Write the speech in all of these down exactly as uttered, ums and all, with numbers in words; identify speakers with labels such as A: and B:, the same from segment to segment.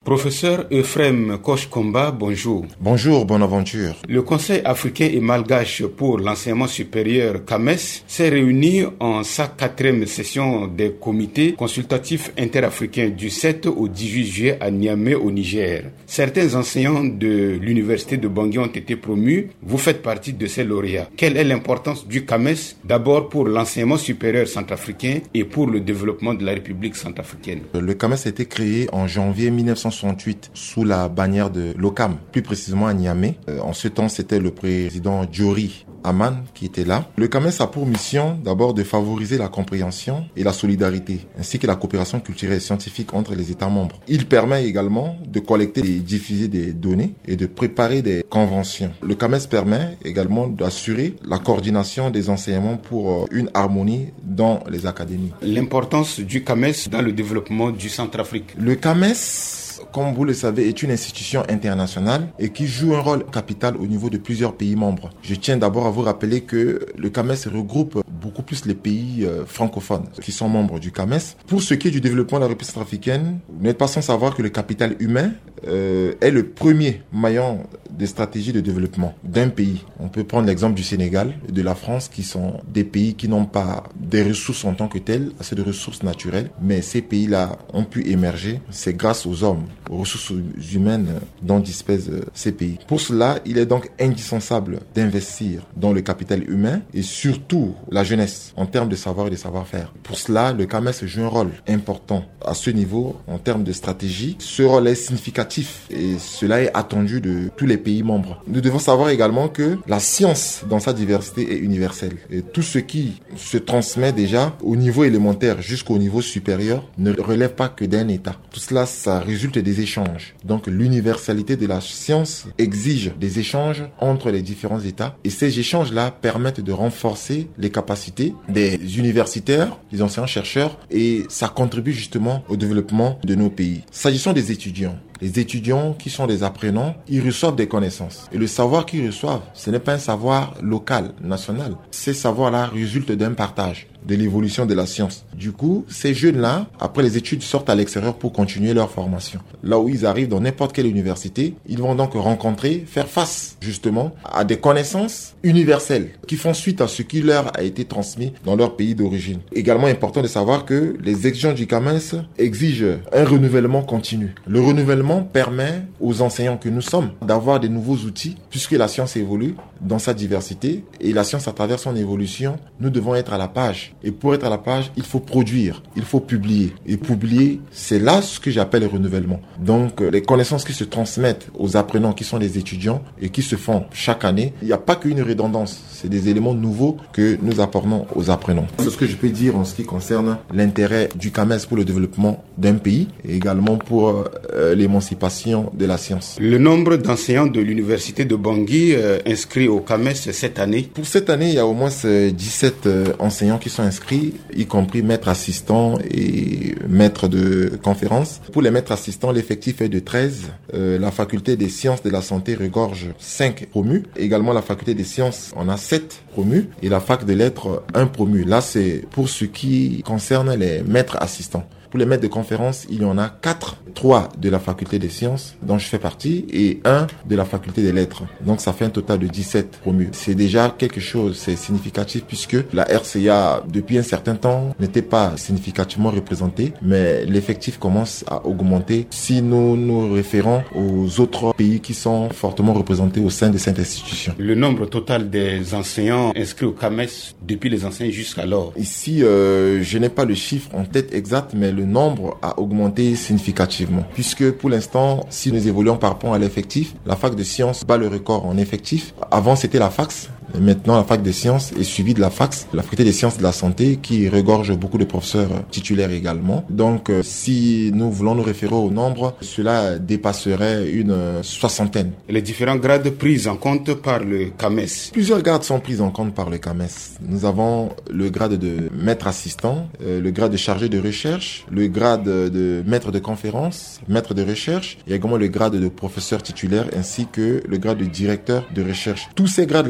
A: Professeur Euphrem Koch-Komba, bonjour.
B: Bonjour, bonne aventure.
A: Le Conseil africain et malgache pour l'enseignement supérieur C A M E S s'est réuni en sa quatrième session des comités consultatifs interafricains du sept au dix-huit juillet à Niamey au Niger. Certains enseignants de l'université de Bangui ont été promus. Vous faites partie de ces lauréats. Quelle est l'importance du C A M E S, d'abord pour l'enseignement supérieur centrafricain et pour le développement de la République centrafricaine?
B: Le C A M E S a été créé en janvier mille neuf cent soixante-huit sous la bannière de l'O C A M, plus précisément à Niamey. Euh, en ce temps, c'était le président Diori Aman qui était là. Le C A M E S a pour mission d'abord de favoriser la compréhension et la solidarité, ainsi que la coopération culturelle et scientifique entre les États membres. Il permet également de collecter et diffuser des données et de préparer des conventions. Le C A M E S permet également d'assurer la coordination des enseignements pour une harmonie dans les académies.
A: L'importance du C A M E S dans le développement du Centrafrique.
B: Le C A M E S, comme vous le savez, est une institution internationale et qui joue un rôle capital au niveau de plusieurs pays membres. Je tiens d'abord à vous rappeler que le C A M E S regroupe beaucoup plus les pays euh, francophones qui sont membres du C A M E S. Pour ce qui est du développement de la République centrafricaine, vous n'êtes pas sans savoir que le capital humain euh, est le premier maillon des stratégies de développement d'un pays. On peut prendre l'exemple du Sénégal et de la France, qui sont des pays qui n'ont pas des ressources en tant que telles, assez de ressources naturelles, mais ces pays-là ont pu émerger. C'est grâce aux hommes, aux ressources humaines dont disposent ces pays. Pour cela, il est donc indispensable d'investir dans le capital humain et surtout la jeunesse en termes de savoir et de savoir-faire. Pour cela, le C A M E S joue un rôle important à ce niveau en termes de stratégie. Ce rôle est significatif et cela est attendu de tous les pays membres. Nous devons savoir également que la science dans sa diversité est universelle et tout ce qui se transmet déjà au niveau élémentaire jusqu'au niveau supérieur ne relève pas que d'un État. Tout cela, ça résulte des échanges. Donc l'universalité de la science exige des échanges entre les différents États et ces échanges-là permettent de renforcer les capacités des universitaires, des enseignants-chercheurs et ça contribue justement au développement de nos pays. S'agissant des étudiants, les étudiants qui sont des apprenants, ils reçoivent des connaissances. Et le savoir qu'ils reçoivent, ce n'est pas un savoir local, national. Ces savoirs-là résultent d'un partage, de l'évolution de la science. Du coup, ces jeunes-là, après les études, sortent à l'extérieur pour continuer leur formation. Là où ils arrivent dans n'importe quelle université, ils vont donc rencontrer, faire face justement à des connaissances universelles qui font suite à ce qui leur a été transmis dans leur pays d'origine. Également important de savoir que les exigences du C A M E S exigent un renouvellement continu. Le renouvellement permet aux enseignants que nous sommes d'avoir des nouveaux outils puisque la science évolue dans sa diversité et la science à travers son évolution, nous devons être à la page. Et pour être à la page, il faut produire, il faut publier. Et publier, c'est là ce que j'appelle le renouvellement. Donc, les connaissances qui se transmettent aux apprenants qui sont des étudiants et qui se font chaque année, il n'y a pas qu'une redondance. C'est des éléments nouveaux que nous apportons aux apprenants. C'est ce que je peux dire en ce qui concerne l'intérêt du C A M E S pour le développement d'un pays et également pour euh, l'émancipation de la science.
A: Le nombre d'enseignants de l'université de Bangui euh, inscrits au C A M E S cette année?
B: Pour cette année, il y a au moins dix-sept euh, enseignants qui sont inscrits, y compris maîtres assistants et maîtres de conférences. Pour les maîtres assistants, l'effectif est de treize. Euh, la faculté des sciences de la santé regorge cinq promus. Également, la faculté des sciences en a sept promus et la fac de lettres un promu. Là, c'est pour ce qui concerne les maîtres assistants. Pour les maîtres de conférences, il y en a quatre. Trois de la faculté des sciences, dont je fais partie, et un de la faculté des lettres. Donc ça fait un total de dix-sept promus. C'est déjà quelque chose, c'est significatif puisque la R C A, depuis un certain temps, n'était pas significativement représentée, mais l'effectif commence à augmenter si nous nous référons aux autres pays qui sont fortement représentés au sein de cette institution.
A: Le nombre total des enseignants inscrits au C A M E S depuis les enseignants jusqu'alors?
B: Ici, euh, je n'ai pas le chiffre en tête exact, mais le nombre a augmenté significativement. Puisque pour l'instant, si nous évoluons par rapport à l'effectif, la fac de sciences bat le record en effectif. Avant, c'était la fax. Maintenant, la fac des sciences est suivie de la fax, la faculté des sciences de la santé, qui regorge beaucoup de professeurs titulaires également. Donc, euh, si nous voulons nous référer au nombre, cela dépasserait une soixantaine.
A: Les différents grades pris en compte par le C A M E S?
B: Plusieurs grades sont pris en compte par le C A M E S. Nous avons le grade de maître assistant, euh, le grade de chargé de recherche, le grade de maître de conférence, maître de recherche, et également le grade de professeur titulaire, ainsi que le grade de directeur de recherche. Tous ces grades-là sont reconnus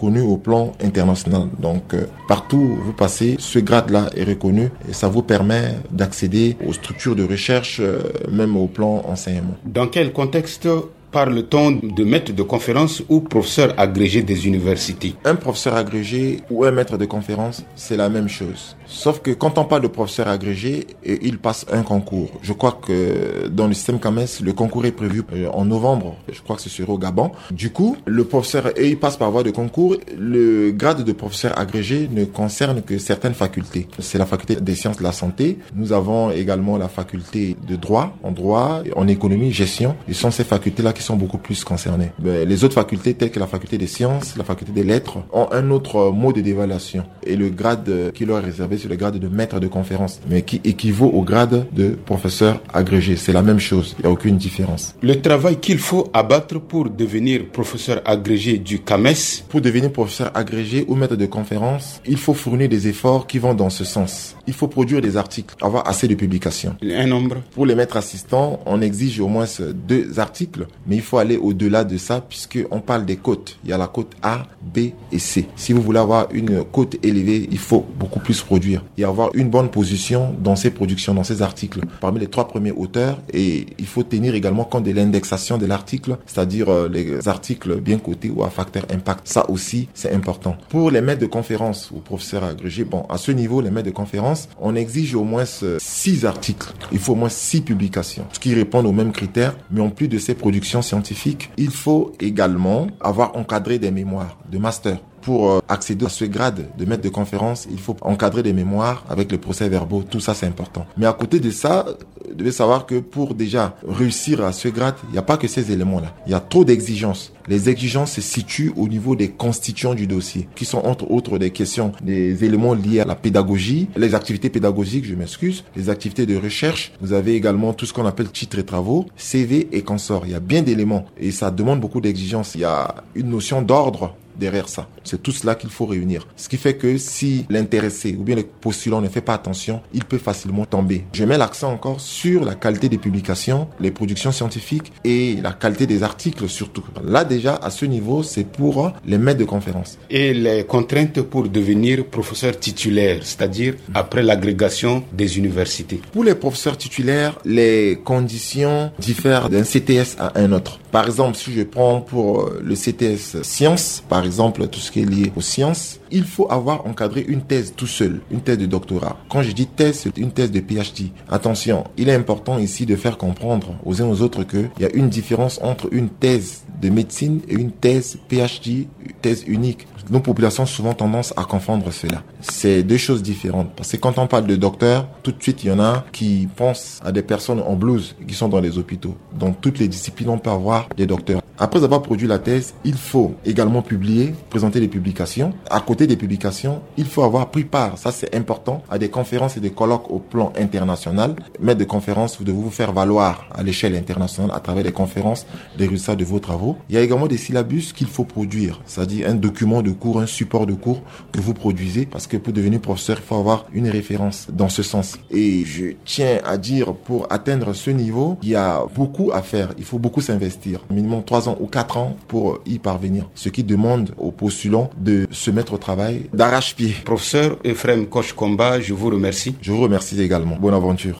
B: reconnu au plan international. Donc, euh, partout où vous passez, ce grade-là est reconnu et ça vous permet d'accéder aux structures de recherche, euh, même au plan enseignement.
A: Dans quel contexte parle-t-on de maître de conférence ou professeur agrégé des universités?
B: Un professeur agrégé ou un maître de conférence, c'est la même chose. Sauf que quand on parle de professeur agrégé, il passe un concours. Je crois que dans le système C A M E S, le concours est prévu en novembre. Je crois que ce sera au Gabon. Du coup, le professeur, et il passe par voie de concours. Le grade de professeur agrégé ne concerne que certaines facultés. C'est la faculté des sciences de la santé. Nous avons également la faculté de droit, en droit, en économie, gestion. Ce sont ces facultés-là qui sont beaucoup plus concernées. Mais les autres facultés, telles que la faculté des sciences, la faculté des lettres, ont un autre mode d'évaluation. Et le grade qui leur est réservé, c'est le grade de maître de conférence, mais qui équivaut au grade de professeur agrégé. C'est la même chose, il n'y a aucune différence.
A: Le travail qu'il faut abattre pour devenir professeur agrégé du C A M E S.
B: Pour devenir professeur agrégé ou maître de conférence, il faut fournir des efforts qui vont dans ce sens. Il faut produire des articles, avoir assez de publications.
A: Un nombre.
B: Pour les maîtres assistants, on exige au moins deux articles, mais il faut aller au-delà de ça puisqu'on parle des cotes. Il y a la cote A, B et C. Si vous voulez avoir une cote élevée, il faut beaucoup plus produire et avoir une bonne position dans ces productions, dans ces articles. Parmi les trois premiers auteurs, et il faut tenir également compte de l'indexation de l'article, c'est-à-dire euh, les articles bien cotés ou à facteur impact. Ça aussi, c'est important. Pour les maîtres de conférences ou professeurs agrégés, bon, à ce niveau, les maîtres de conférences, on exige au moins six articles. Il faut au moins six publications, ce qui répond aux mêmes critères. Mais en plus de ces productions scientifiques, il faut également avoir encadré des mémoires de master. Pour accéder à ce grade de maître de conférence, il faut encadrer des mémoires avec le procès-verbaux. Tout ça, c'est important. Mais à côté de ça, vous devez savoir que pour déjà réussir à ce grade, il n'y a pas que ces éléments-là. Il y a trop d'exigences. Les exigences se situent au niveau des constituants du dossier, qui sont entre autres des questions, des éléments liés à la pédagogie, les activités pédagogiques, je m'excuse, les activités de recherche. Vous avez également tout ce qu'on appelle titres et travaux, C V et consorts. Il y a bien d'éléments et ça demande beaucoup d'exigences. Il y a une notion d'ordre derrière ça. C'est tout cela qu'il faut réunir. Ce qui fait que si l'intéressé ou bien le postulant ne fait pas attention, il peut facilement tomber. Je mets l'accent encore sur la qualité des publications, les productions scientifiques et la qualité des articles surtout. Là déjà, à ce niveau, c'est pour les maîtres de conférences.
A: Et les contraintes pour devenir professeur titulaire, c'est-à-dire après l'agrégation des universités.
B: Pour les professeurs titulaires, les conditions diffèrent d'un C T S à un autre. Par exemple, si je prends pour le C T S sciences, par exemple, tout ce qui est lié aux sciences, il faut avoir encadré une thèse tout seul, une thèse de doctorat. Quand je dis thèse, c'est une thèse de P H D. Attention, il est important ici de faire comprendre aux uns aux autres qu'il y a une différence entre une thèse de médecine et une thèse P H D, une thèse unique. Nos populations ont souvent tendance à confondre cela. C'est deux choses différentes. Parce que quand on parle de docteur, tout de suite, il y en a qui pensent à des personnes en blouse qui sont dans les hôpitaux. Dans toutes les disciplines, on peut avoir des docteurs. Après avoir produit la thèse, il faut également publier, présenter des publications. À côté des publications, il faut avoir pris part, ça c'est important, à des conférences et des colloques au plan international. Maître de conférences, vous devez vous faire valoir à l'échelle internationale à travers des conférences, des résultats de vos travaux. Il y a également des syllabus qu'il faut produire, c'est-à-dire un document de cours, un support de cours que vous produisez, parce que pour devenir professeur, il faut avoir une référence dans ce sens. Et je tiens à dire, pour atteindre ce niveau, il y a beaucoup à faire, il faut beaucoup s'investir, minimum trois ans ou quatre ans pour y parvenir, ce qui demande aux postulants de se mettre au travail d'arrache-pied.
A: Professeur Ephrem Koch Komba, je vous remercie.
B: Je vous remercie également. Bonne aventure.